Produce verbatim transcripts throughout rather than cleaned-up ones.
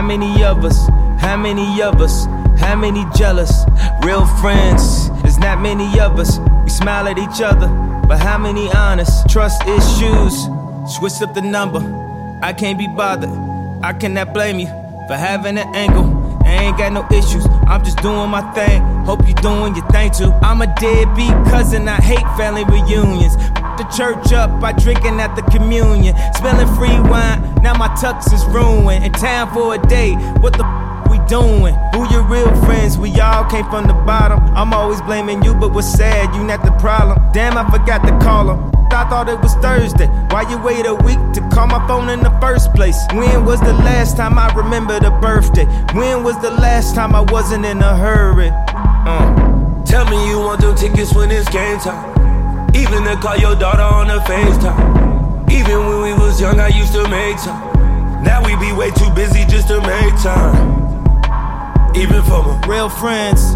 many of us? How many of us? How many jealous? Real friends, there's not many of us. We smile at each other, but how many honest? Trust issues, switch up the number. I can't be bothered, I cannot blame you for having an angle. I ain't got no issues, I'm just doing my thing. Hope you doing your thing too. I'm a deadbeat cousin, I hate family reunions. F the church up by drinking at the communion. Smelling free wine, now my tux is ruined. In town for a day, what the f we doing? Who your real friends? We all came from the bottom. I'm always blaming you, but what's sad, you not the problem. Damn, I forgot to call them. I thought it was Thursday. Why you wait a week to call my phone in the first place? When was the last time I remembered a birthday? When was the last time I wasn't in a hurry? Uh. Tell me you want them tickets when it's game time. Even to call your daughter on the FaceTime. Even when we was young, I used to make time. Now we be way too busy just to make time. Even for my real friends,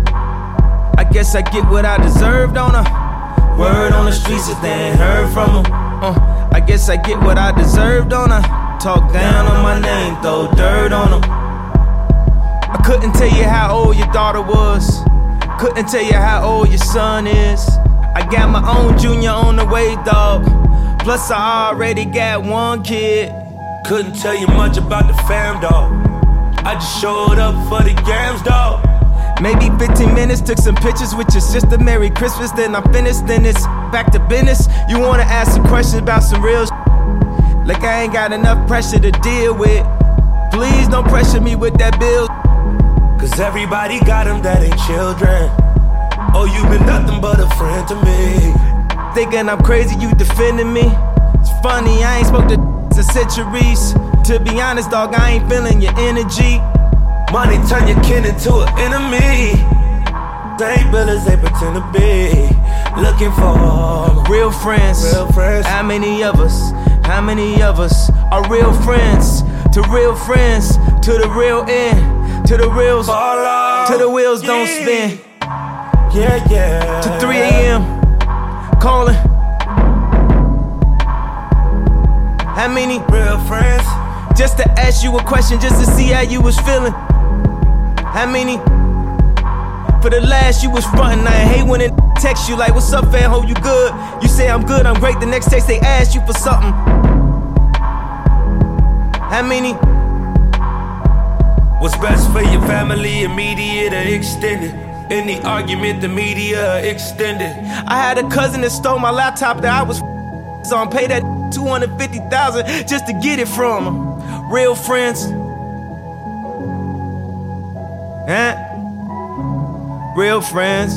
I guess I get what I deserved on her. Word on the streets if they ain't heard from them. Uh, I guess I get what I deserved on her. Talk down on my name, throw dirt on them. I couldn't tell you how old your daughter was. Couldn't tell you how old your son is. I got my own junior on the way, dog. Plus I already got one kid. Couldn't tell you much about the fam, dog. I just showed up for the games, dog. Maybe fifteen minutes, took some pictures with your sister. Merry Christmas, then I'm finished, then it's back to business. You wanna ask some questions about some real shit? Like I ain't got enough pressure to deal with. Please don't pressure me with that bill. Cause everybody got them that ain't children. Oh, you been nothing but a friend to me. Thinking I'm crazy, you defending me. It's funny, I ain't spoke to in centuries. To be honest, dog, I ain't feeling your energy. Money turn your kin into an enemy. Same billers they pretend to be. Looking for real friends. Real friends. How many of us? How many of us are real friends? To real friends, to the real end, to the reals, to the wheels yeah. Don't spin. Yeah, yeah. To three a m calling. How many real friends? Just to ask you a question, just to see how you was feeling. How many? For the last you was frontin'. I hate when it text you like, what's up, fam? Hope you good. You say I'm good, I'm great. The next text they ask you for something. How many? What's best for your family, immediate or extended? In the argument, the media extended. I had a cousin that stole my laptop that I was on. Pay that two hundred fifty thousand dollars just to get it from him. Real friends. Huh? Real friends.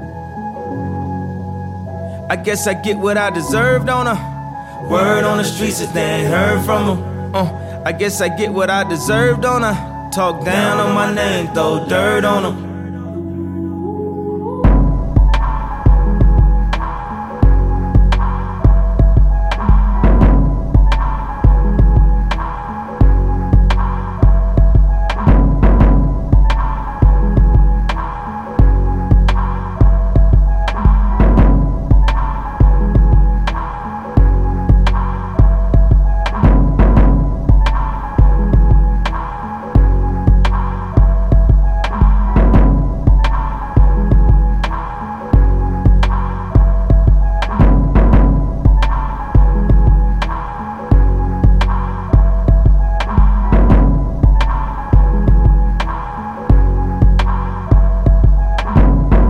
I guess I get what I deserved on her. Word on the streets if they ain't heard from them. Uh, I guess I get what I deserved on her. Talk down on my name, throw dirt on them.